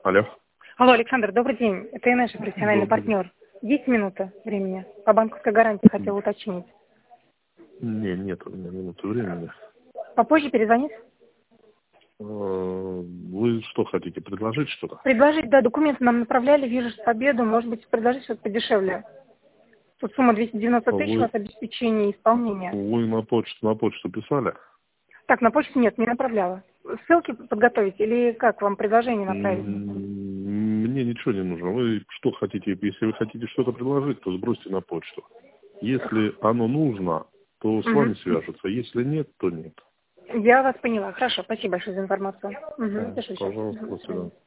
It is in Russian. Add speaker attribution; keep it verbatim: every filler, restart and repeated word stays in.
Speaker 1: Алло.
Speaker 2: Алло, Александр, добрый день. Это я наш профессиональный
Speaker 1: Добрый
Speaker 2: партнер. Есть минута времени? По банковской гарантии хотела уточнить.
Speaker 1: Не, нет у меня минуты времени.
Speaker 2: Попозже перезвонить?
Speaker 1: Э, Вы что хотите, предложить что-то?
Speaker 2: Предложить, да, документы нам направляли, вижу, что победу, может быть, предложить что-то подешевле. Тут сумма двести девяносто тысяч у
Speaker 1: Вы,
Speaker 2: вас обеспечение и исполнение.
Speaker 1: вы на почту, на почту писали?
Speaker 2: Так, на почту нет, не направляла. Ссылки подготовить или как вам предложение направить?
Speaker 1: М, Мне ничего не нужно. Вы что хотите, если вы хотите что-то предложить, то сбросьте на почту. Если оно нужно, то с вами
Speaker 2: Мгм.
Speaker 1: свяжутся. Если нет, то нет.
Speaker 2: Я вас поняла. Хорошо, спасибо большое за информацию. Угу,
Speaker 1: М,
Speaker 2: пишу сейчас.
Speaker 1: Пожалуйста,
Speaker 2: Мгм,
Speaker 1: до
Speaker 2: до свидания.
Speaker 1: свидания.